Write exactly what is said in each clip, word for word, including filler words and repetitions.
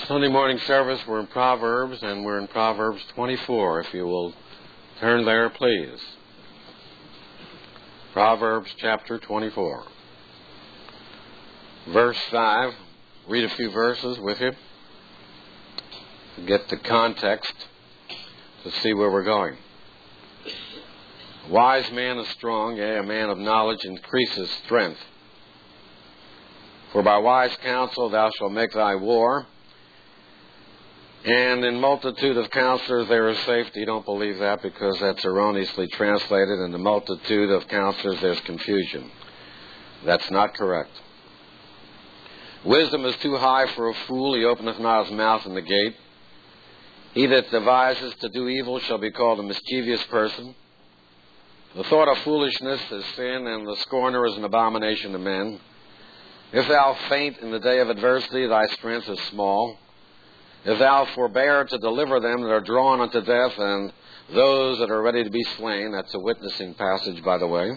Sunday morning service, we're in Proverbs, and we're in Proverbs twenty-four. If you will turn there, please. Proverbs chapter twenty-four. Verse five. Read a few verses with you to get the context to see where we're going. A wise man is strong, yea, a man of knowledge increases strength. For by wise counsel thou shalt make thy war, and in multitude of counselors there is safety. Don't believe that, because that's erroneously translated. In the multitude of counselors there's confusion. That's not correct. Wisdom is too high for a fool. He openeth not his mouth in the gate. He that devises to do evil shall be called a mischievous person. The thought of foolishness is sin, and the scorner is an abomination to men. If thou faint in the day of adversity, thy strength is small. If thou forbear to deliver them that are drawn unto death, and those that are ready to be slain. That's a witnessing passage, by the way.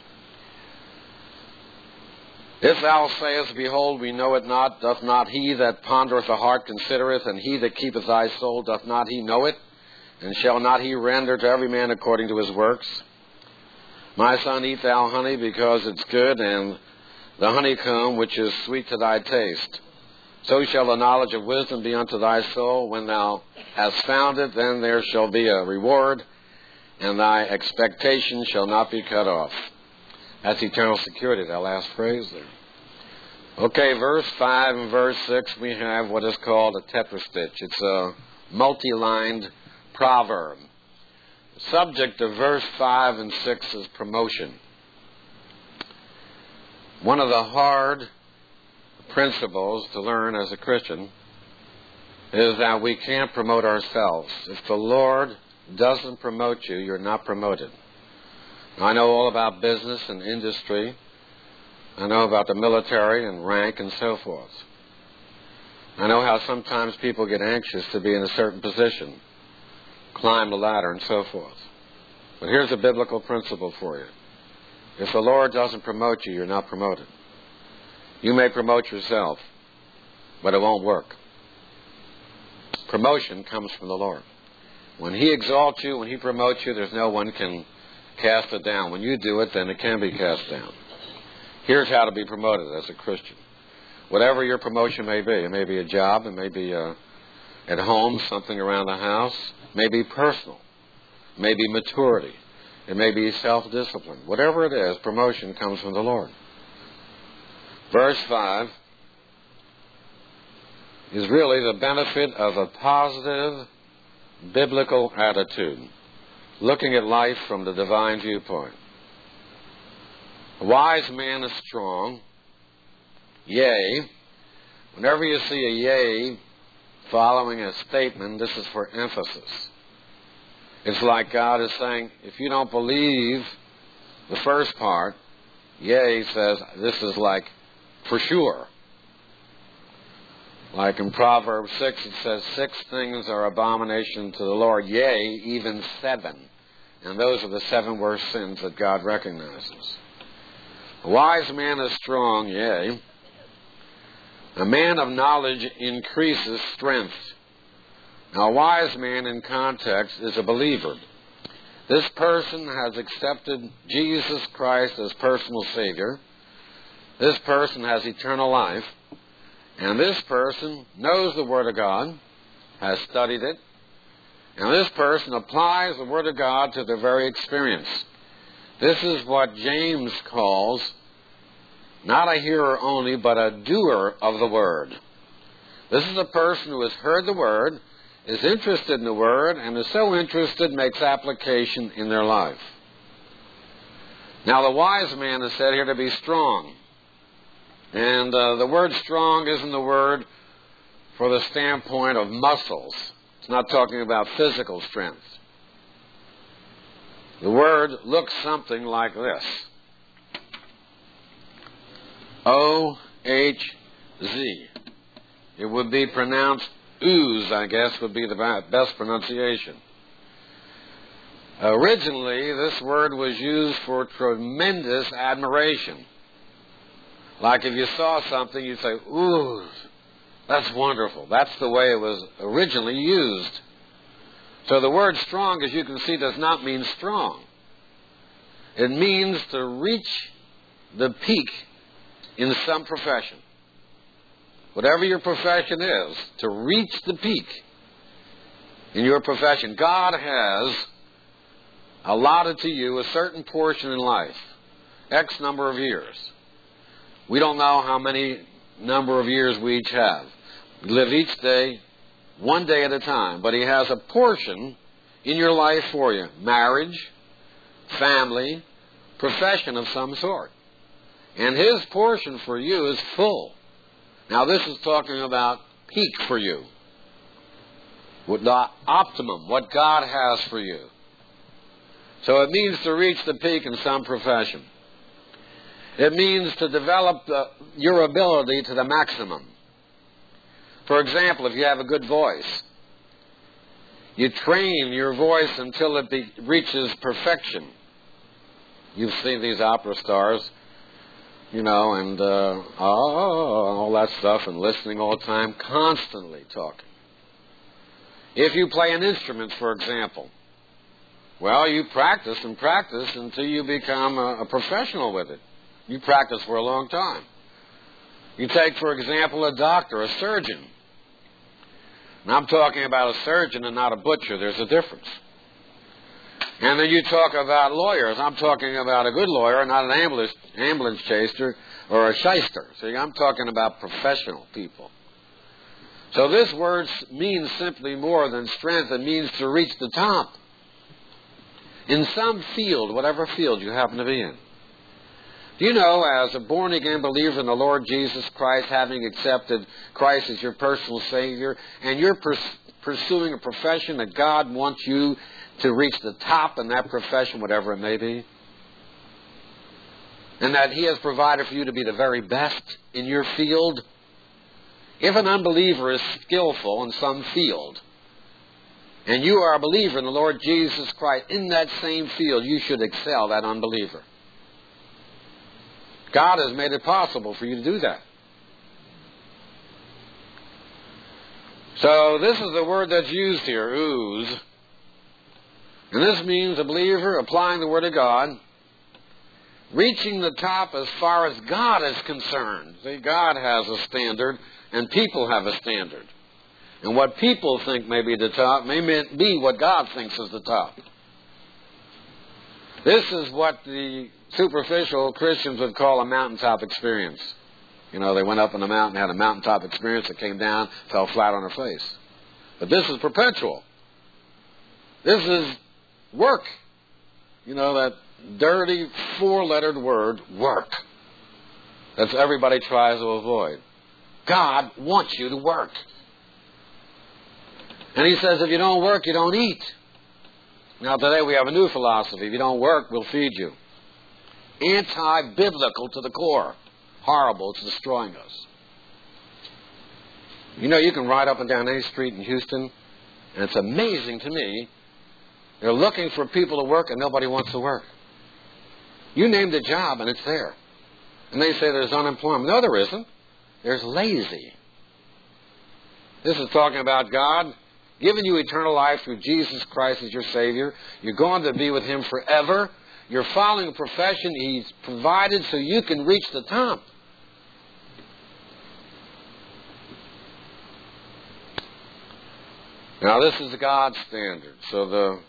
If thou sayest, Behold, we know it not, doth not he that pondereth the heart considereth, and he that keepeth thy soul, doth not he know it? And shall not he render to every man according to his works? My son, eat thou honey, because it's good, and the honeycomb which is sweet to thy taste. So shall the knowledge of wisdom be unto thy soul. When thou hast found it, then there shall be a reward, and thy expectation shall not be cut off. That's eternal security, that last phrase there. Okay, verse five and verse six, we have what is called a tetrastitch. It's a multi-lined proverb. The subject of verse five and six is promotion. One of the hard principles to learn as a Christian is that we can't promote ourselves. If the Lord doesn't promote you, you're not promoted. I know all about business and industry. I know about the military and rank and so forth. I know how sometimes people get anxious to be in a certain position, climb the ladder and so forth. But here's a biblical principle for you. If the Lord doesn't promote you, you're not promoted. You may promote yourself, but it won't work. Promotion comes from the Lord. When He exalts you, when He promotes you, there's no one can cast it down. When you do it, then it can be cast down. Here's how to be promoted as a Christian. Whatever your promotion may be, it may be a job, it may be uh, at home, something around the house, it may be personal, it may be maturity, it may be self-discipline. Whatever it is, promotion comes from the Lord. Verse five is really the benefit of a positive biblical attitude, looking at life from the divine viewpoint. A wise man is strong, yea. Whenever you see a yea following a statement, this is for emphasis. It's like God is saying, if you don't believe the first part, yea says this is like for sure. Like in Proverbs six, it says, six things are abomination to the Lord, yea, even seven. And those are the seven worst sins that God recognizes. A wise man is strong, yea. A man of knowledge increases strength. Now, a wise man in context is a believer. This person has accepted Jesus Christ as personal Savior. This person has eternal life. And this person knows the Word of God, has studied it. And this person applies the Word of God to their very experience. This is what James calls not a hearer only, but a doer of the Word. This is a person who has heard the Word, is interested in the Word, and is so interested makes application in their life. Now, the wise man is said here to be strong. And uh, the word strong isn't the word for the standpoint of muscles. It's not talking about physical strength. The word looks something like this. O H Z. It would be pronounced ooze, I guess, would be the best pronunciation. Originally, this word was used for tremendous admiration. Like if you saw something, you'd say, ooh, That's wonderful. That's the way it was originally used. So the word strong, as you can see, does not mean strong. It means to reach the peak in some profession. Whatever your profession is, to reach the peak in your profession. God has allotted to you a certain portion in life, X number of years. We don't know how many number of years we each have. We live each day, one day at a time. But He has a portion in your life for you. Marriage, family, profession of some sort. And His portion for you is full. Now this is talking about peak for you. What the optimum, what God has for you. So it means to reach the peak in some profession. It means to develop the, your ability to the maximum. For example, if you have a good voice, you train your voice until it be, reaches perfection. You've seen these opera stars, you know, and uh, oh, all that stuff, and listening all the time, constantly talking. If you play an instrument, for example, well, you practice and practice until you become a, a professional with it. You practice for a long time. You take, for example, a doctor, a surgeon. And I'm talking about a surgeon and not a butcher. There's a difference. And then you talk about lawyers. I'm talking about a good lawyer, not an ambulance, ambulance chaser or a shyster. See, I'm talking about professional people. So this word means simply more than strength. It means to reach the top. In some field, whatever field you happen to be in. Do you know, as a born-again believer in the Lord Jesus Christ, having accepted Christ as your personal Savior, and you're pers- pursuing a profession that God wants you to reach the top in that profession, whatever it may be, and that He has provided for you to be the very best in your field? If an unbeliever is skillful in some field, and you are a believer in the Lord Jesus Christ, in that same field, you should excel that unbeliever. God has made it possible for you to do that. So this is the word that's used here, ooze. And this means a believer applying the Word of God, reaching the top as far as God is concerned. See, God has a standard, and people have a standard. And what people think may be the top may be what God thinks is the top. This is what the superficial Christians would call a mountaintop experience. You know, they went up on the mountain, had a mountaintop experience, that came down, fell flat on their face. But this is perpetual. This is work. You know, that dirty four-lettered word, work. That's everybody tries to avoid. God wants you to work. And He says, if you don't work, you don't eat. Now today we have a new philosophy. If you don't work, we'll feed you. Anti-biblical to the core. Horrible. It's destroying us. You know, you can ride up and down any street in Houston, and it's amazing to me. They're looking for people to work, and nobody wants to work. You name the job, and it's there. And they say there's unemployment. No, there isn't. There's lazy. This is talking about God giving you eternal life through Jesus Christ as your Savior. You're going to be with Him forever. You're following a profession He's provided so you can reach the top. Now, this is God's standard. So the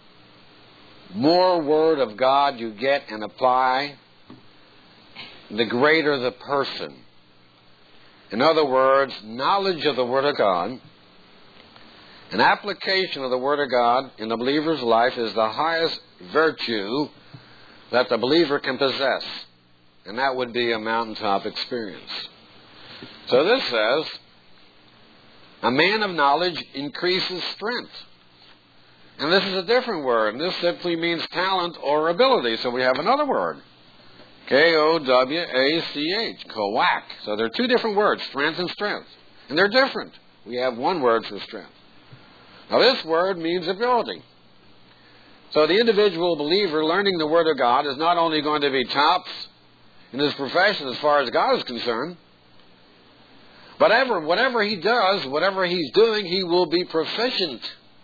more Word of God you get and apply, the greater the person. In other words, knowledge of the Word of God, an application of the Word of God in the believer's life is the highest virtue that the believer can possess. And that would be a mountaintop experience. So this says, a man of knowledge increases strength. And this is a different word. And this simply means talent or ability. So we have another word. K O W A C H. Kowak. So there are two different words, strength and strength. And they're different. We have one word for strength. Now this word means ability. So the individual believer learning the Word of God is not only going to be tops in his profession as far as God is concerned, But ever, whatever he does, whatever he's doing, he will be proficient.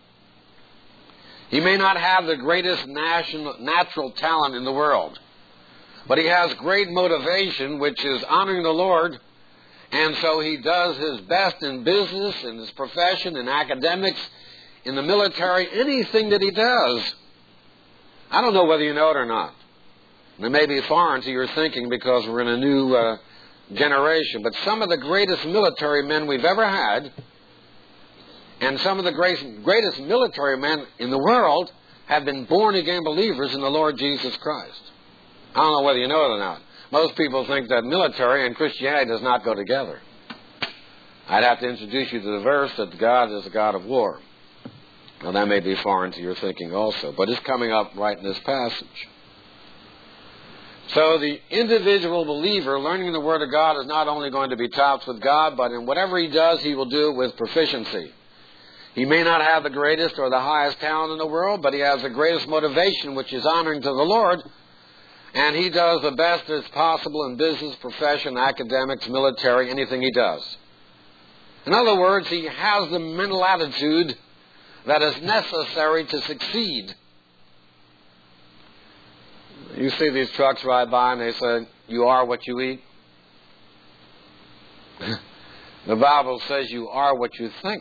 He may not have the greatest national, natural talent in the world, but he has great motivation, which is honoring the Lord, and so he does his best in business, in his profession, in academics, in the military, anything that he does. I don't know whether you know it or not. It may be foreign to your thinking because we're in a new uh, generation, but some of the greatest military men we've ever had, and some of the great, greatest military men in the world, have been born-again believers in the Lord Jesus Christ. I don't know whether you know it or not. Most people think that military and Christianity does not go together. I'd have to introduce you to the verse that God is a God of war. Now, that may be foreign to your thinking also, but it's coming up right in this passage. So the individual believer learning the Word of God is not only going to be tops with God, but in whatever he does, he will do it with proficiency. He may not have the greatest or the highest talent in the world, but he has the greatest motivation, which is honoring to the Lord, and he does the best as possible in business, profession, academics, military, anything he does. In other words, he has the mental attitude that is necessary to succeed. You see these trucks ride by and they say, you are what you eat. The Bible says you are what you think.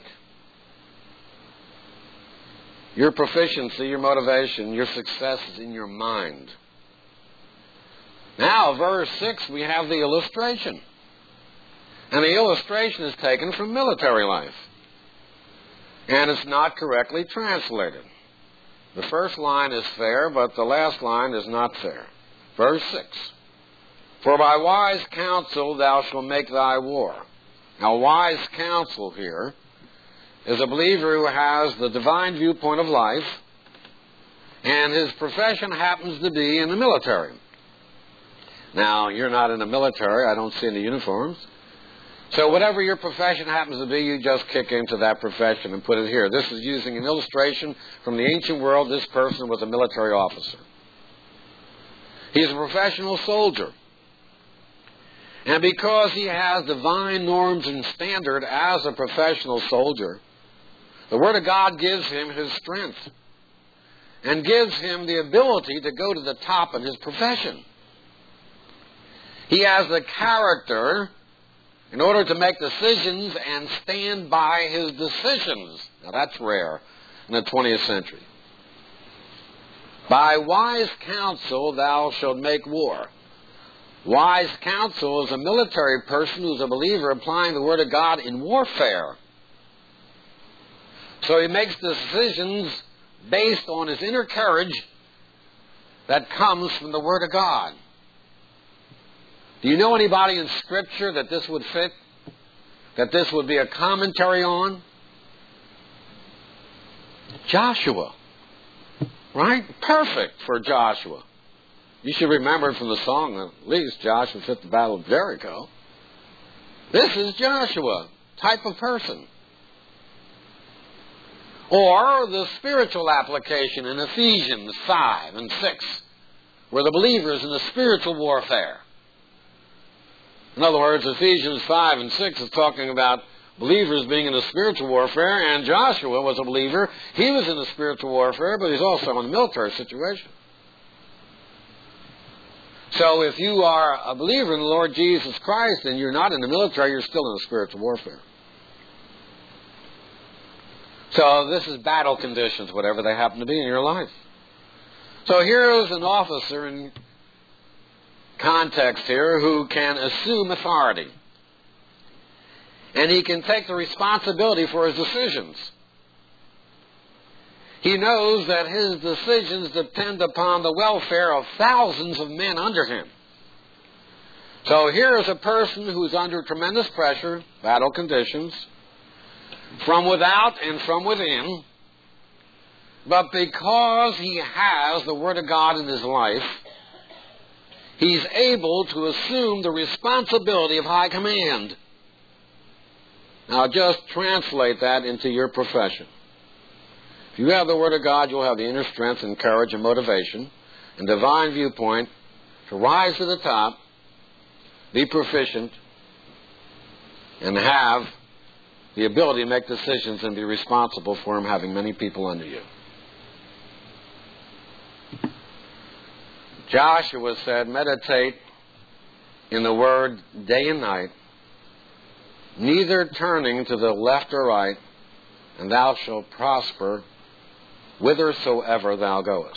Your proficiency, your motivation, your success is in your mind. Now, verse six, we have the illustration. And the illustration is taken from military life. And it's not correctly translated. The first line is fair, but the last line is not fair. Verse six. For by wise counsel thou shalt make thy war. Now, wise counsel here is a believer who has the divine viewpoint of life, and his profession happens to be in the military. Now, you're not in the military. I don't see any uniforms. So whatever your profession happens to be, you just kick into that profession and put it here. This is using an illustration from the ancient world. This person was a military officer. He's a professional soldier. And because he has divine norms and standard as a professional soldier, the Word of God gives him his strength and gives him the ability to go to the top in his profession. He has the character in order to make decisions and stand by his decisions. Now, that's rare in the twentieth century. By wise counsel thou shalt make war. Wise counsel is a military person who's a believer applying the Word of God in warfare. So he makes decisions based on his inner courage that comes from the Word of God. Do you know anybody in Scripture that this would fit? That this would be a commentary on? Joshua. Right? Perfect for Joshua. You should remember it from the song, at least, Joshua fit the battle of Jericho. This is Joshua, type of person. Or the spiritual application in Ephesians five and six, where the believer is in the spiritual warfare. In other words, Ephesians five and six is talking about believers being in the spiritual warfare, and Joshua was a believer. He was in the spiritual warfare, but he's also in a military situation. So if you are a believer in the Lord Jesus Christ and you're not in the military, you're still in the spiritual warfare. So this is battle conditions, whatever they happen to be in your life. So here is an officer in context here who can assume authority. And he can take the responsibility for his decisions. He knows that his decisions depend upon the welfare of thousands of men under him. So here is a person who's under tremendous pressure, battle conditions, from without and from within. But because he has the Word of God in his life, he's able to assume the responsibility of high command. Now just translate that into your profession. If you have the Word of God, you'll have the inner strength and courage and motivation and divine viewpoint to rise to the top, be proficient, and have the ability to make decisions and be responsible for them, having many people under you. Joshua said, meditate in the word day and night, neither turning to the left or right, and thou shalt prosper whithersoever thou goest.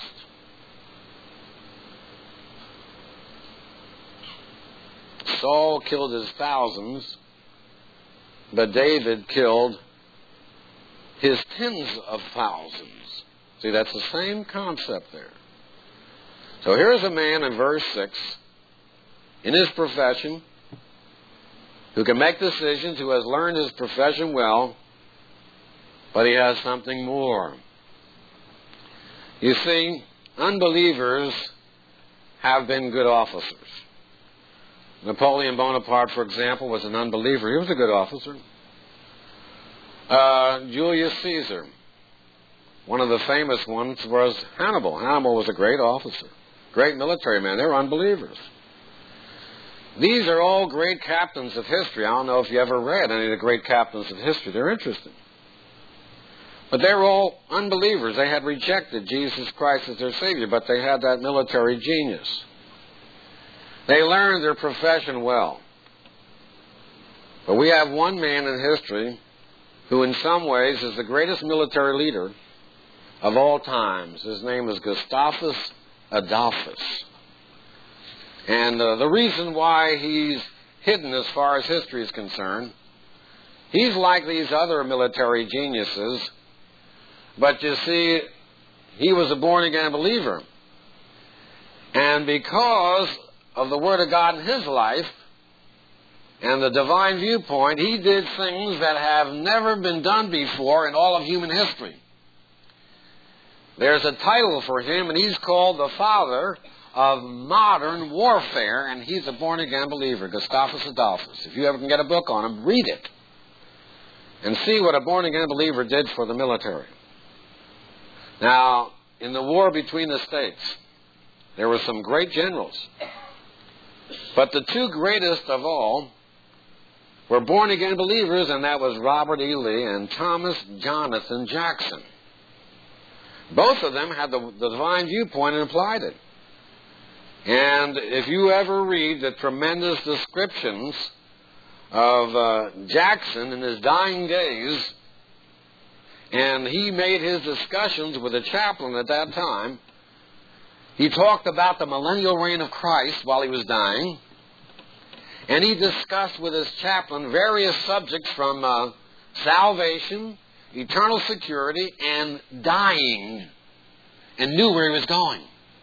Saul killed his thousands, but David killed his tens of thousands. See, that's the same concept there. So here's a man in verse six, in his profession, who can make decisions, who has learned his profession well, but he has something more. You see, unbelievers have been good officers. Napoleon Bonaparte, for example, was an unbeliever. He was a good officer. Uh, Julius Caesar, one of the famous ones, was Hannibal. Hannibal was a great officer, great military man. They were unbelievers. These are all great captains of history. I don't know if you ever read any of the great captains of history. They're interesting. But they were all unbelievers. They had rejected Jesus Christ as their Savior, but they had that military genius. They learned their profession well. But we have one man in history who in some ways is the greatest military leader of all times. His name is Gustavus Adolphus. And uh, the reason why he's hidden as far as history is concerned, he's like these other military geniuses, but you see, he was a born-again believer. And because of the Word of God in his life and the divine viewpoint, he did things that have never been done before in all of human history. There's a title for him, and he's called the father of modern warfare, and he's a born-again believer, Gustavus Adolphus. If you ever can get a book on him, read it and see what a born-again believer did for the military. Now, in the war between the states, there were some great generals. But the two greatest of all were born-again believers, and that was Robert E. Lee and Thomas Jonathan Jackson. Both of them had the, the divine viewpoint and applied it. And if you ever read the tremendous descriptions of uh, Jackson in his dying days, and he made his discussions with the chaplain at that time, he talked about the millennial reign of Christ while he was dying, and he discussed with his chaplain various subjects from uh, salvation, eternal security, and dying, and knew where he was going.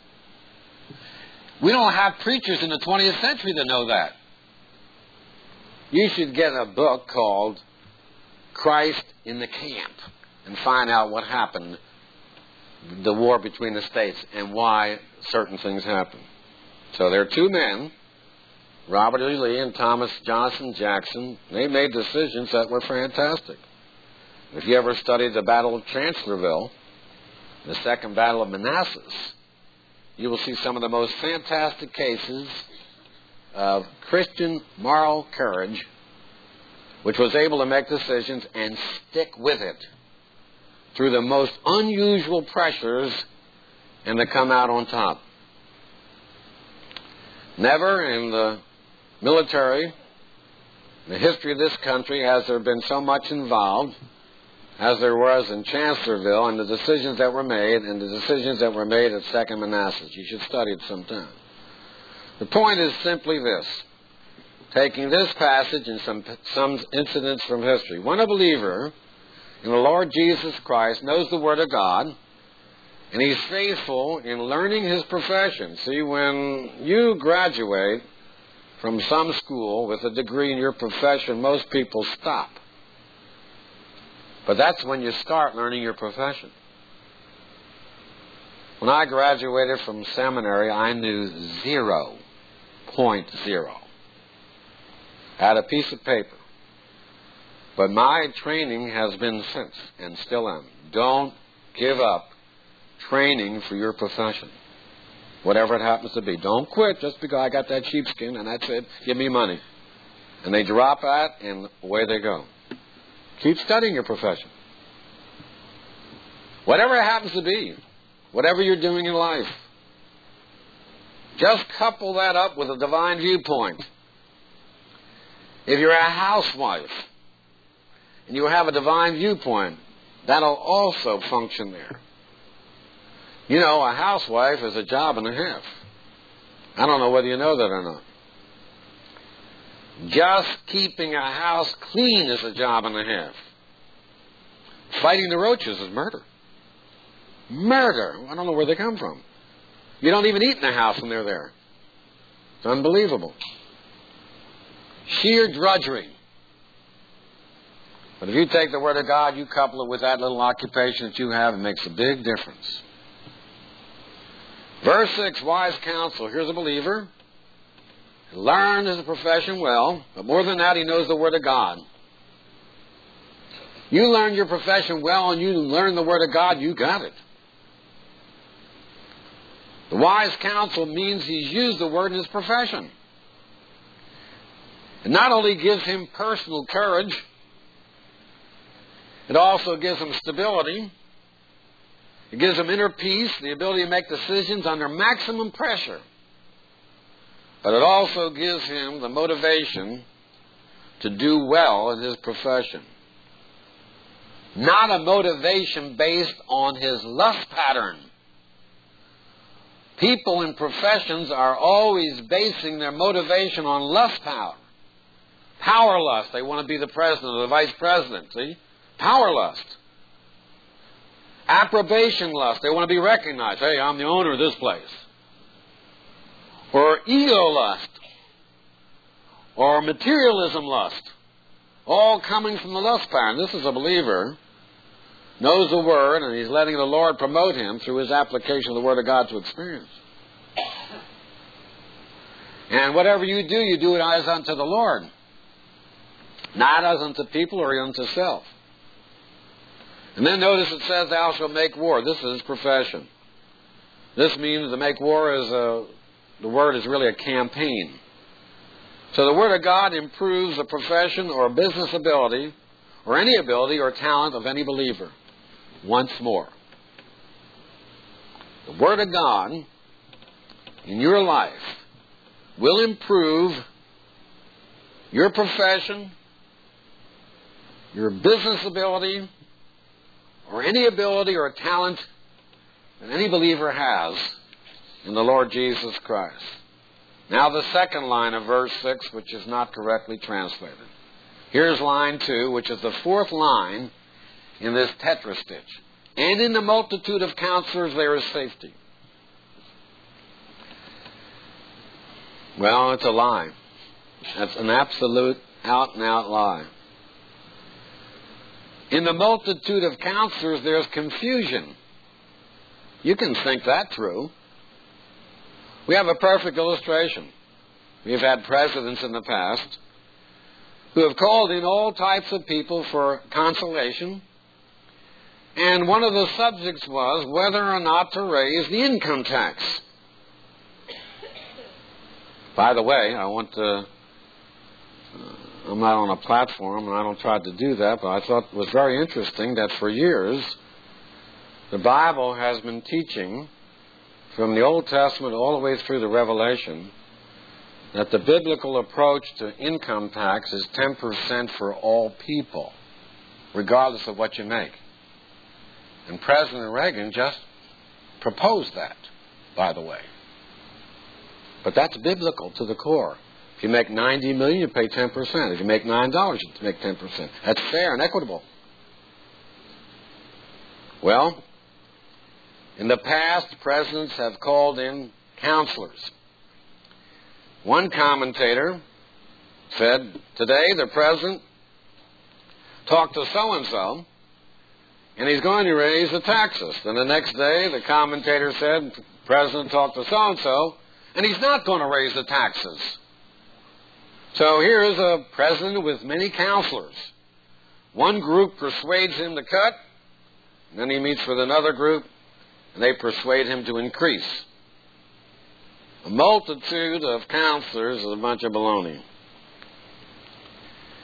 We don't have preachers in the twentieth century that know that. You should get a book called Christ in the Camp and find out what happened, the war between the states, and why certain things happened. So there are two men, Robert E. Lee and Thomas Jonathan Jackson. They made decisions that were fantastic. If you ever studied the Battle of Chancellorsville, the Second Battle of Manassas, you will see some of the most fantastic cases of Christian moral courage, which was able to make decisions and stick with it through the most unusual pressures and to come out on top. Never in the military, in the history of this country, has there been so much involved as there was in Chancellorsville, and the decisions that were made, and the decisions that were made at Second Manassas. You should study it sometime. The point is simply this, taking this passage and some, some incidents from history. When a believer in the Lord Jesus Christ knows the Word of God, and he's faithful in learning his profession. See, when you graduate from some school with a degree in your profession, most people stop. But that's when you start learning your profession. When I graduated from seminary, I knew zero point zero. I had a piece of paper. But my training has been since, and still am. Don't give up training for your profession, whatever it happens to be. Don't quit just because I got that sheepskin and that's it. Give me money. And they drop that, and away they go. Keep studying your profession. Whatever it happens to be, whatever you're doing in life, just couple that up with a divine viewpoint. If you're a housewife and you have a divine viewpoint, that'll also function there. You know, a housewife is a job and a half. I don't know whether you know that or not. Just keeping a house clean is a job and a half. Fighting the roaches is murder. Murder. I don't know where they come from. You don't even eat in the house when they're there. It's unbelievable. Sheer drudgery. But if you take the Word of God, you couple it with that little occupation that you have, it makes a big difference. Verse six, wise counsel. Here's a believer. He learned his profession well, but more than that, he knows the Word of God. You learn your profession well and you learn the Word of God, you got it. The wise counsel means he's used the Word in his profession. It not only gives him personal courage, it also gives him stability. It gives him inner peace, the ability to make decisions under maximum pressure. But it also gives him the motivation to do well in his profession. Not a motivation based on his lust pattern. People in professions are always basing their motivation on lust power. Power lust. They want to be the president or the vice president. See? Power lust. Approbation lust. They want to be recognized. Hey, I'm the owner of this place. Or ego lust. Or materialism lust. All coming from the lust power. And this is a believer, knows the Word, and he's letting the Lord promote him through his application of the Word of God to experience. And whatever you do, you do it as unto the Lord. Not as unto people or unto self. And then notice it says, thou shalt make war. This is his profession. This means to make war is a, the word is really a campaign. So the Word of God improves the profession or business ability or any ability or talent of any believer. Once more. The Word of God in your life will improve your profession, your business ability, or any ability or talent that any believer has in the Lord Jesus Christ. Now the second line of verse six, which is not correctly translated. Here's line two, which is the fourth line in this tetrastitch. And in the multitude of counselors there is safety. Well, it's a lie. That's an absolute out-and-out lie. In the multitude of counselors there's confusion. You can think that through. We have a perfect illustration. We've had presidents in the past who have called in all types of people for consolation. And one of the subjects was whether or not to raise the income tax. By the way, I want to, uh, I'm not on a platform and I don't try to do that, but I thought it was very interesting that for years the Bible has been teaching from the Old Testament all the way through the Revelation that the biblical approach to income tax is ten percent for all people, regardless of what you make. And President Reagan just proposed that, by the way. But that's biblical to the core. If you make ninety million dollars, you pay ten percent. If you make nine dollars, you make ten percent. That's fair and equitable. Well, in the past, presidents have called in counselors. One commentator said, today the president talked to so-and-so, and he's going to raise the taxes. Then the next day, the commentator said, the president talked to so-and-so, and he's not going to raise the taxes. So here is a president with many counselors. One group persuades him to cut, and then he meets with another group, and they persuade him to increase. A multitude of counselors is a bunch of baloney.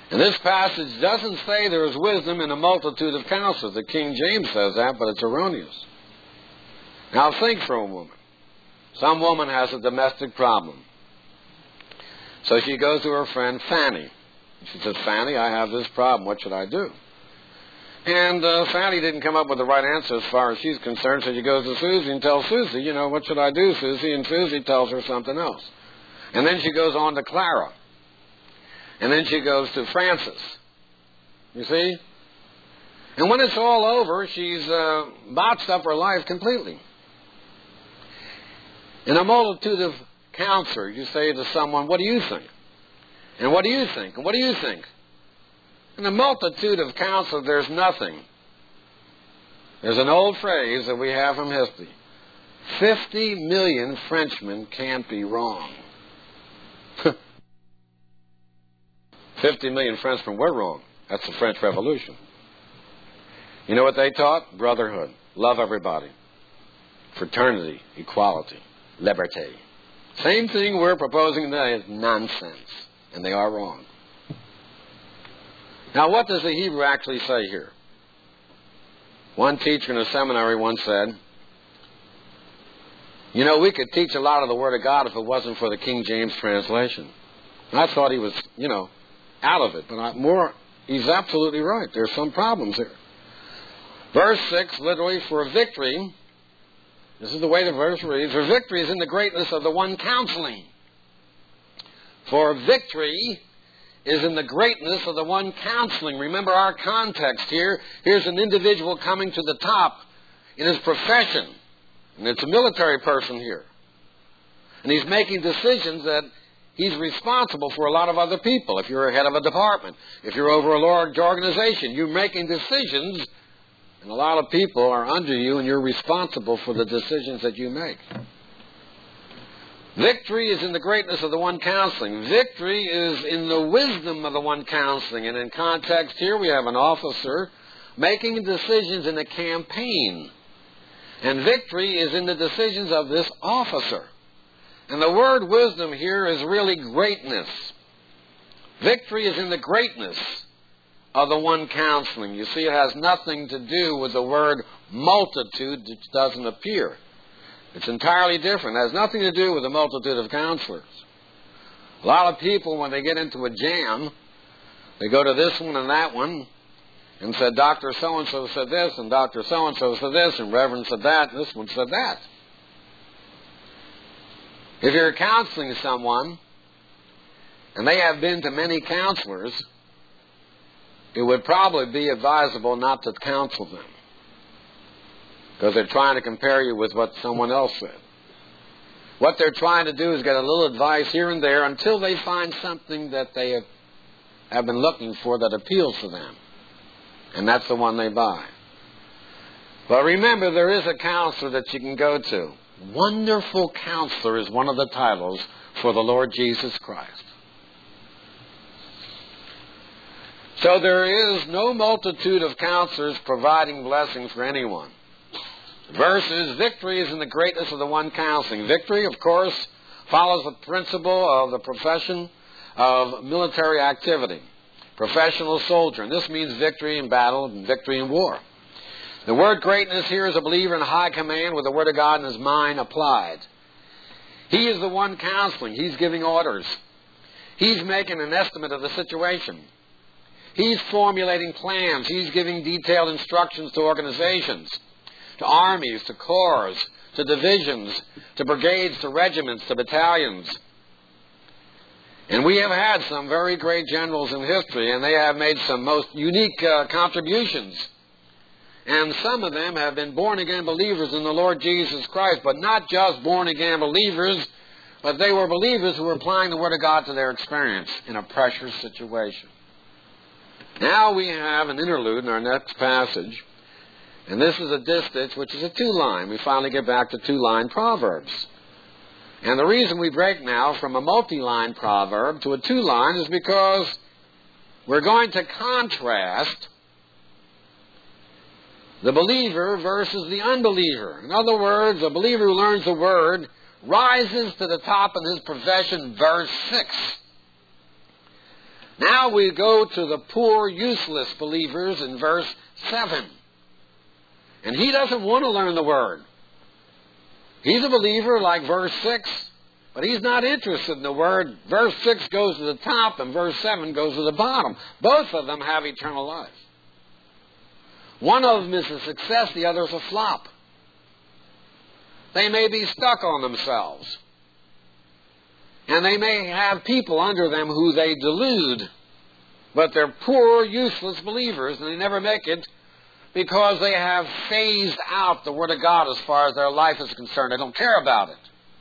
And this passage doesn't say there is wisdom in a multitude of counselors. The King James says that, but it's erroneous. Now think for a moment. Some woman has a domestic problem. So she goes to her friend Fanny. She says, Fanny, I have this problem. What should I do? And uh, Fanny didn't come up with the right answer as far as she's concerned, so she goes to Susie and tells Susie, you know, what should I do, Susie? And Susie tells her something else. And then she goes on to Clara. And then she goes to Frances. You see? And when it's all over, she's uh, botched up her life completely. In a multitude of counselors, you say to someone, what do you think? And what do you think? And what do you think? In a multitude of counselors, there's nothing. There's an old phrase that we have from history. Fifty million Frenchmen can't be wrong. Fifty million Frenchmen were wrong. That's the French Revolution. You know what they taught? Brotherhood. Love everybody. Fraternity. Equality. Liberté. Same thing we're proposing today is nonsense. And they are wrong. Now, what does the Hebrew actually say here? One teacher in a seminary once said, you know, we could teach a lot of the Word of God if it wasn't for the King James translation. And I thought he was, you know, out of it. But I, more, he's absolutely right. There's some problems here. Verse six, literally, for victory, this is the way the verse reads, for victory is in the greatness of the one counseling. For victory is in the greatness of the one counseling. Remember our context here. Here's an individual coming to the top in his profession. And it's a military person here. And he's making decisions that he's responsible for a lot of other people. If you're a head of a department, if you're over a large organization, you're making decisions, and a lot of people are under you, and you're responsible for the decisions that you make. Victory is in the greatness of the one counseling. Victory is in the wisdom of the one counseling. And in context here, we have an officer making decisions in a campaign. And victory is in the decisions of this officer. And the word wisdom here is really greatness. Victory is in the greatness of the one counseling. You see, it has nothing to do with the word multitude, which doesn't appear. It's entirely different. It has nothing to do with the multitude of counselors. A lot of people, when they get into a jam, they go to this one and that one and said, Doctor so-and-so said this, and Doctor so-and-so said this, and Reverend said that, and this one said that. If you're counseling someone, and they have been to many counselors, it would probably be advisable not to counsel them. Because they're trying to compare you with what someone else said. What they're trying to do is get a little advice here and there until they find something that they have, have been looking for that appeals to them. And that's the one they buy. But remember, there is a counselor that you can go to. Wonderful Counselor is one of the titles for the Lord Jesus Christ. So there is no multitude of counselors providing blessings for anyone. Verses, victory is in the greatness of the one counseling. Victory, of course, follows the principle of the profession of military activity. Professional soldier. And this means victory in battle and victory in war. The word greatness here is a believer in high command with the Word of God in his mind applied. He is the one counseling. He's giving orders. He's making an estimate of the situation. He's formulating plans. He's giving detailed instructions to organizations, to armies, to corps, to divisions, to brigades, to regiments, to battalions. And we have had some very great generals in history, and they have made some most unique uh, contributions. And some of them have been born-again believers in the Lord Jesus Christ, but not just born-again believers, but they were believers who were applying the Word of God to their experience in a pressure situation. Now we have an interlude in our next passage. And this is a distich, which is a two-line. We finally get back to two-line Proverbs. And the reason we break now from a multi-line proverb to a two-line is because we're going to contrast the believer versus the unbeliever. In other words, a believer who learns the Word rises to the top in his profession, verse six. Now we go to the poor, useless believers in verse seven. And he doesn't want to learn the Word. He's a believer like verse six, but he's not interested in the Word. Verse six goes to the top and verse seven goes to the bottom. Both of them have eternal life. One of them is a success, the other is a flop. They may be stuck on themselves. And they may have people under them who they delude. But they're poor, useless believers, and they never make it because they have phased out the Word of God as far as their life is concerned. They don't care about it.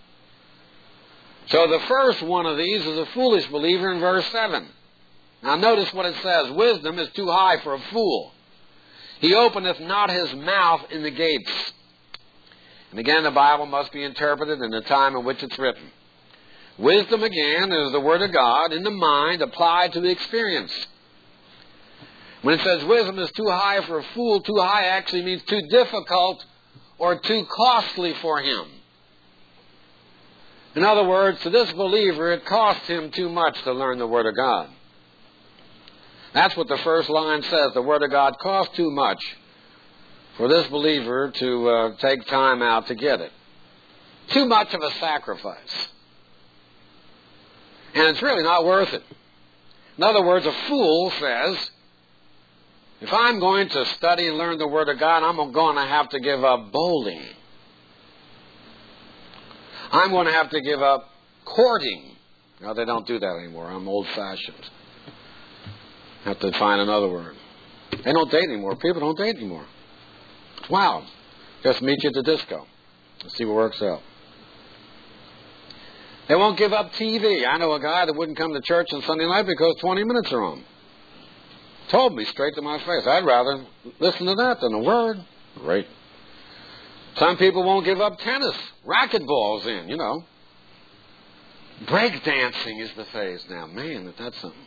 So the first one of these is a foolish believer in verse seven. Now notice what it says. Wisdom is too high for a fool. He openeth not his mouth in the gates. And again, the Bible must be interpreted in the time in which it's written. Wisdom, again, is the Word of God in the mind applied to the experience. When it says wisdom is too high for a fool, too high actually means too difficult or too costly for him. In other words, to this believer, it costs him too much to learn the Word of God. That's what the first line says. The Word of God costs too much for this believer to uh, take time out to get it. Too much of a sacrifice. And it's really not worth it. In other words, a fool says, if I'm going to study and learn the Word of God, I'm going to have to give up bowling. I'm going to have to give up courting. No, they don't do that anymore. I'm old-fashioned. Have to find another word. They don't date anymore. People don't date anymore. Wow. Just meet you at the disco. Let's see what works out. They won't give up T V. I know a guy that wouldn't come to church on Sunday night because twenty minutes are on. Told me straight to my face, I'd rather listen to that than the Word. Great. Some people won't give up tennis. Racquetball's in, you know. Break dancing is the phase now. Man, that's something.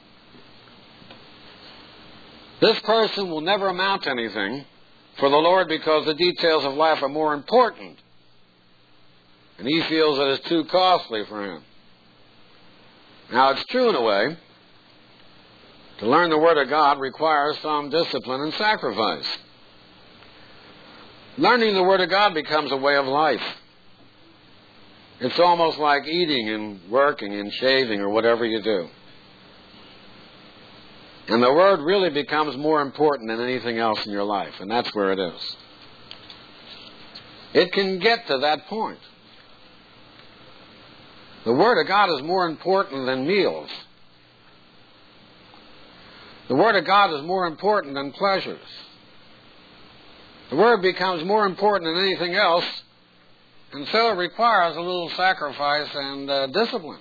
This person will never amount to anything for the Lord because the details of life are more important. And he feels that it's too costly for him. Now, it's true in a way. To learn the Word of God requires some discipline and sacrifice. Learning the Word of God becomes a way of life. It's almost like eating and working and shaving or whatever you do. And the Word really becomes more important than anything else in your life, and that's where it is. It can get to that point. The Word of God is more important than meals. The Word of God is more important than pleasures. The Word becomes more important than anything else, and so it requires a little sacrifice and uh, discipline.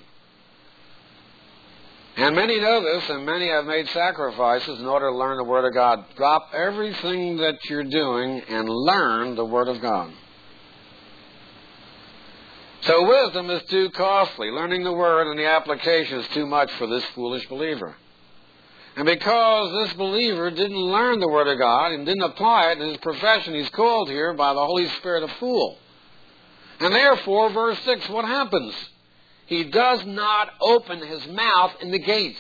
And many know this, and many have made sacrifices in order to learn the Word of God. Drop everything that you're doing and learn the Word of God. So wisdom is too costly. Learning the Word and the application is too much for this foolish believer. And because this believer didn't learn the Word of God and didn't apply it in his profession, he's called here by the Holy Spirit a fool. And therefore, verse six, what happens? He does not open his mouth in the gates.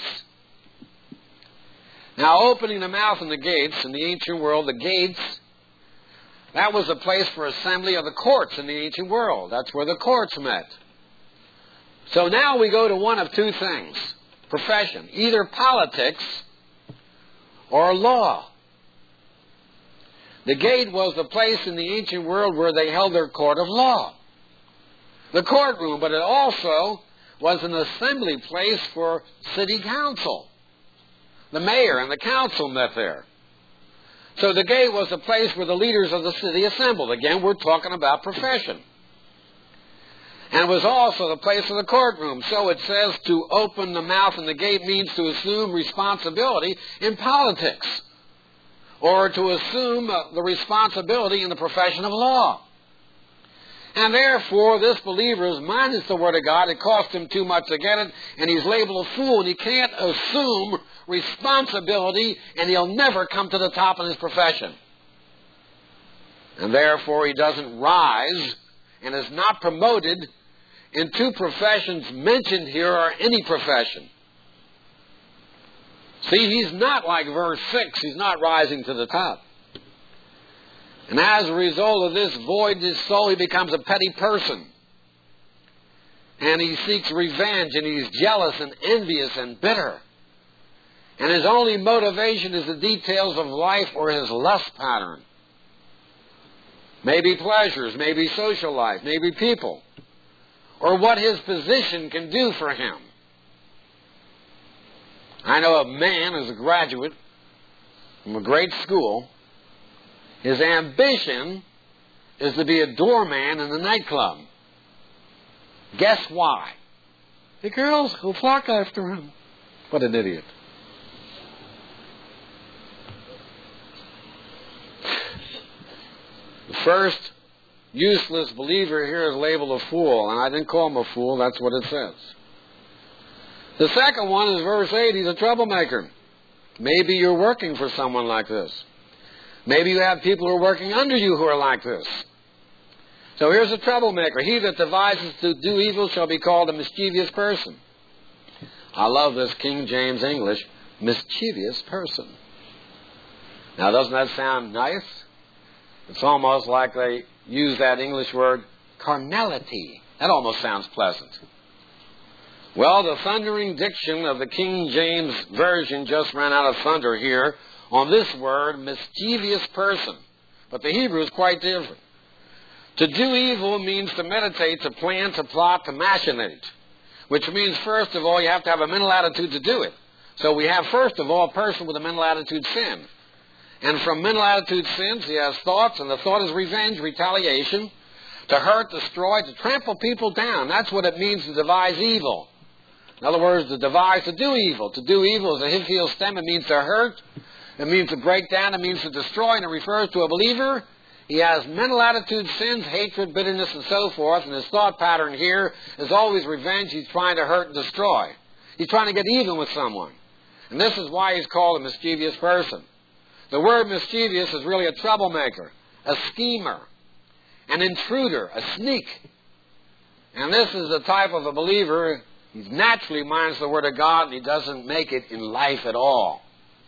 Now, opening the mouth in the gates, in the ancient world, the gates, that was a place for assembly of the courts in the ancient world. That's where the courts met. So now we go to one of two things. Profession. Either politics or law. The gate was the place in the ancient world where they held their court of law. The courtroom, but it also was an assembly place for city council. The mayor and the council met there. So the gate was the place where the leaders of the city assembled. Again, we're talking about profession. And it was also the place of the courtroom. So it says to open the mouth in the gate means to assume responsibility in politics. Or to assume uh, the responsibility in the profession of law. And therefore, this believer is minus the Word of God. It cost him too much to get it. And he's labeled a fool. And he can't assume responsibility. And he'll never come to the top in his profession. And therefore, he doesn't rise and is not promoted in two professions mentioned here or any profession. See, he's not like verse six. He's not rising to the top. And as a result of this void in his soul, he becomes a petty person. And he seeks revenge, and he's jealous and envious and bitter. And his only motivation is the details of life or his lust pattern. Maybe pleasures, maybe social life, maybe people. Or what his position can do for him. I know a man as a graduate from a great school, his ambition is to be a doorman in the nightclub. Guess why? The girls will flock after him. What an idiot. The first useless believer here is labeled a fool, and I didn't call him a fool, that's what it says. The second one is verse eight, he's a troublemaker. Maybe you're working for someone like this. Maybe you have people who are working under you who are like this. So here's a troublemaker. He that devises to do evil shall be called a mischievous person. I love this King James English, mischievous person. Now, doesn't that sound nice? It's almost like they use that English word, carnality. That almost sounds pleasant. Well, the thundering diction of the King James Version just ran out of thunder here on this word, mischievous person. But the Hebrew is quite different. To do evil means to meditate, to plan, to plot, to machinate. Which means, first of all, you have to have a mental attitude to do it. So we have, first of all, a person with a mental attitude sin. And from mental attitude sins, he has thoughts, and the thought is revenge, retaliation, to hurt, destroy, to trample people down. That's what it means to devise evil. In other words, to devise, to do evil. To do evil is a his-heel stem. It means to hurt. It means to break down. It means to destroy. And it refers to a believer. He has mental attitude sins, hatred, bitterness, and so forth. And his thought pattern here is always revenge. He's trying to hurt and destroy. He's trying to get even with someone. And this is why he's called a mischievous person. The word mischievous is really a troublemaker, a schemer, an intruder, a sneak. And this is the type of a believer. He naturally minds the Word of God, and he doesn't make it in life at all.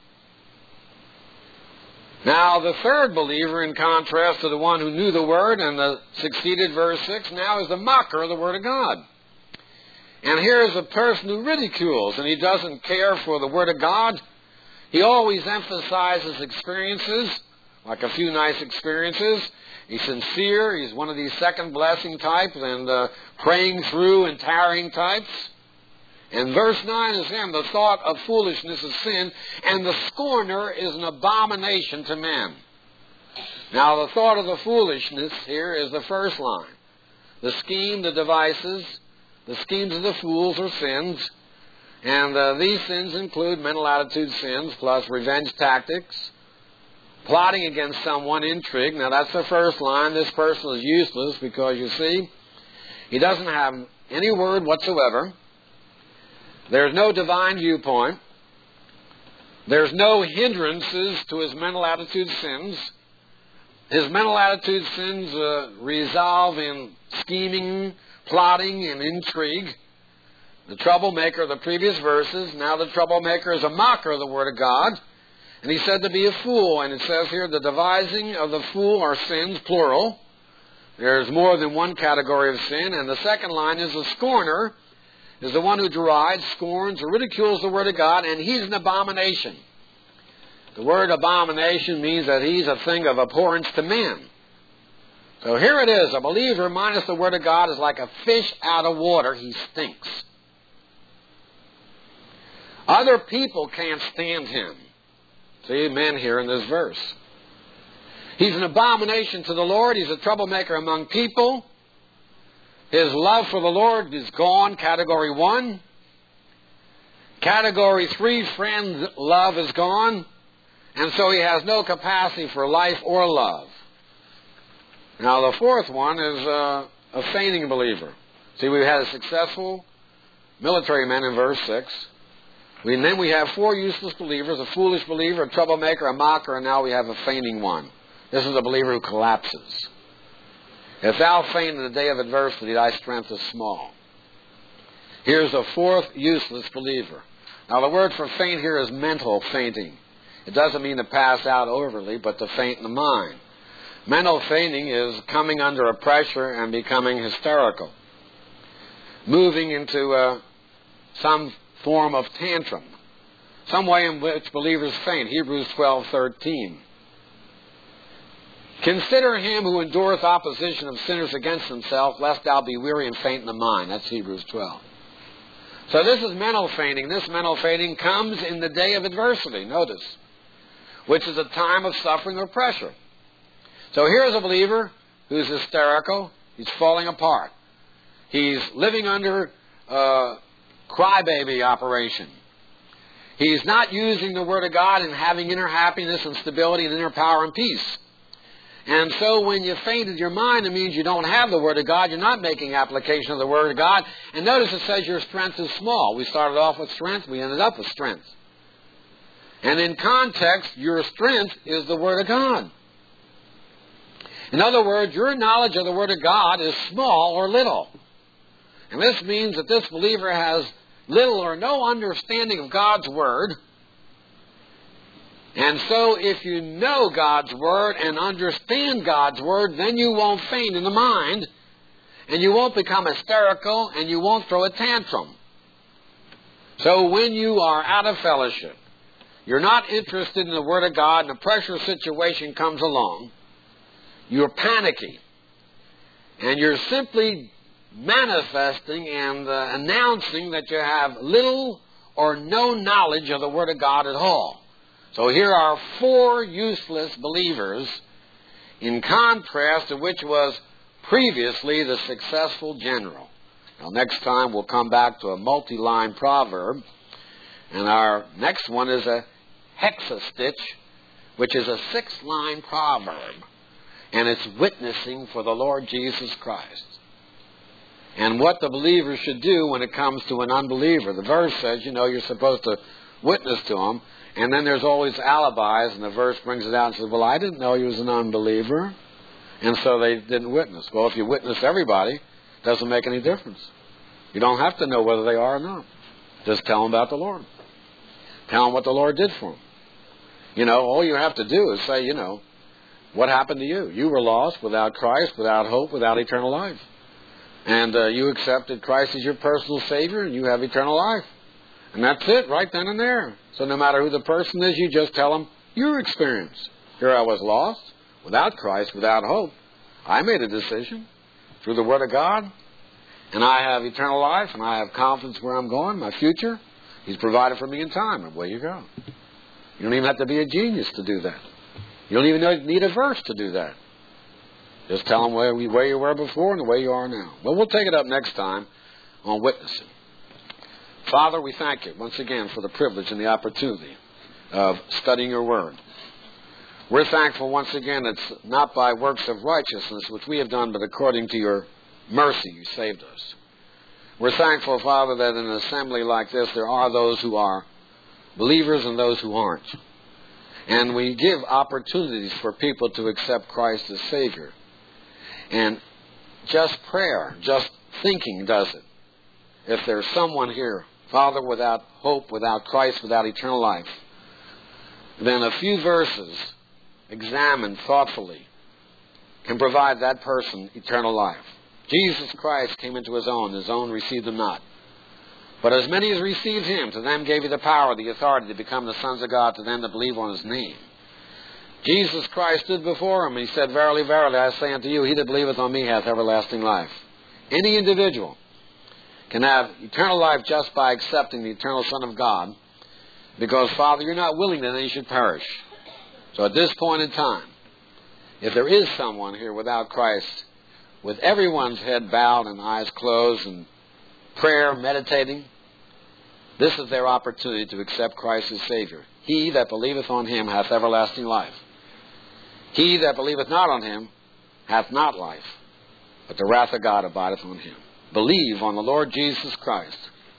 Now, the third believer, in contrast to the one who knew the Word and the succeeded, verse six, now is the mocker of the Word of God. And here is a person who ridicules, and he doesn't care for the Word of God. He always emphasizes experiences, like a few nice experiences. He's sincere. He's one of these second blessing types and uh, praying through and tarrying types. And verse nine is him. The thought of foolishness is sin, and the scorner is an abomination to men. Now, the thought of the foolishness here is the first line. The scheme, the devices, the schemes of the fools are sins. And uh, these sins include mental attitude sins, plus revenge tactics, plotting against someone, intrigue. Now, that's the first line. This person is useless because, you see, he doesn't have any word whatsoever. There's no divine viewpoint. There's no hindrances to his mental attitude sins. His mental attitude sins uh, resolve in scheming, plotting, and intrigue. The troublemaker of the previous verses, now the troublemaker is a mocker of the Word of God. And he's said to be a fool. And it says here, the devising of the fool are sins, plural. There's more than one category of sin. And the second line is the scorner is the one who derides, scorns, or ridicules the Word of God, and he's an abomination. The word abomination means that he's a thing of abhorrence to men. So here it is. A believer minus the Word of God is like a fish out of water. He stinks. Other people can't stand him. See, men here in this verse. He's an abomination to the Lord. He's a troublemaker among people. His love for the Lord is gone, category one. Category three, friend love is gone. And so he has no capacity for life or love. Now the fourth one is uh, a feigning believer. See, we've had a successful military man in verse six. We, and then we have four useless believers, a foolish believer, a troublemaker, a mocker, and now we have a feigning one. This is a believer who collapses. If thou faint in the day of adversity, thy strength is small. Here's the fourth useless believer. Now, the word for faint here is mental fainting. It doesn't mean to pass out overly, but to faint in the mind. Mental fainting is coming under a pressure and becoming hysterical, moving into uh, some form of tantrum, some way in which believers faint. Hebrews twelve thirteen. Consider him who endureth opposition of sinners against himself, lest thou be weary and faint in the mind. That's Hebrews twelve. So this is mental fainting. This mental fainting comes in the day of adversity, notice, which is a time of suffering or pressure. So here's a believer who's hysterical. He's falling apart. He's living under a crybaby operation. He's not using the Word of God and having inner happiness and stability and inner power and peace. And so when you faint in your mind, it means you don't have the Word of God. You're not making application of the Word of God. And notice it says your strength is small. We started off with strength. We ended up with strength. And in context, your strength is the Word of God. In other words, your knowledge of the Word of God is small or little. And this means that this believer has little or no understanding of God's Word. And so if you know God's Word and understand God's Word, then you won't faint in the mind, and you won't become hysterical, and you won't throw a tantrum. So when you are out of fellowship, you're not interested in the Word of God, and a pressure situation comes along, you're panicky, and you're simply manifesting and uh, announcing that you have little or no knowledge of the Word of God at all. So here are four useless believers in contrast to which was previously the successful general. Now, next time we'll come back to a multi-line proverb, and our next one is a hexastitch, which is a six-line proverb, and it's witnessing for the Lord Jesus Christ. And what the believer should do when it comes to an unbeliever. The verse says, you know, you're supposed to witness to him, and then there's always alibis, and the verse brings it out and says, well, I didn't know he was an unbeliever, and so they didn't witness. Well, if you witness everybody, it doesn't make any difference. You don't have to know whether they are or not. Just tell them about the Lord. Tell them what the Lord did for them. You know, all you have to do is say, you know, what happened to you? You were lost without Christ, without hope, without eternal life. And uh, you accepted Christ as your personal Savior, and you have eternal life. And that's it, right then and there. So no matter who the person is, you just tell them your experience. Here I was lost, without Christ, without hope. I made a decision through the Word of God, and I have eternal life, and I have confidence where I'm going, my future. He's provided for me in time, and away you go. You don't even have to be a genius to do that. You don't even need a verse to do that. Just tell them where, where you were before and the way you are now. But we'll take it up next time on witnessing. Father, we thank you once again for the privilege and the opportunity of studying your word. We're thankful once again it's not by works of righteousness which we have done, but according to your mercy you saved us. We're thankful, Father, that in an assembly like this there are those who are believers and those who aren't. And we give opportunities for people to accept Christ as Savior. And just prayer, just thinking does it. If there's someone here, Father, without hope, without Christ, without eternal life, then a few verses examined thoughtfully can provide that person eternal life. Jesus Christ came into his own, his own received him not. But as many as received him, to them gave he the power, the authority to become the sons of God, to them that believe on his name. Jesus Christ stood before him, and he said, Verily, verily, I say unto you, he that believeth on me hath everlasting life. Any individual can have eternal life just by accepting the eternal Son of God, because, Father, you're not willing that any should perish. So at this point in time, if there is someone here without Christ, with everyone's head bowed and eyes closed and prayer, meditating, this is their opportunity to accept Christ as Savior. He that believeth on him hath everlasting life. He that believeth not on him hath not life, but the wrath of God abideth on him. Believe on the Lord Jesus Christ,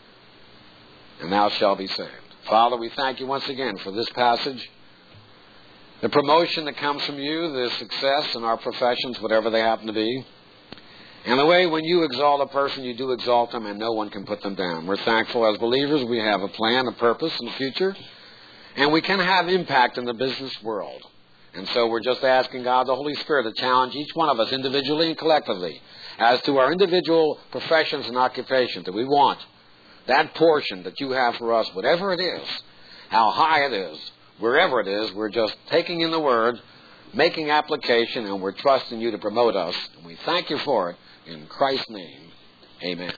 and thou shalt be saved. Father, we thank you once again for this passage, the promotion that comes from you, the success in our professions, whatever they happen to be. And the way when you exalt a person, you do exalt them, and no one can put them down. We're thankful as believers we have a plan, a purpose in the future, and we can have impact in the business world. And so we're just asking God, the Holy Spirit, to challenge each one of us individually and collectively as to our individual professions and occupations that we want that portion that you have for us, whatever it is, how high it is, wherever it is, we're just taking in the Word, making application, and we're trusting you to promote us. And we thank you for it. In Christ's name, amen.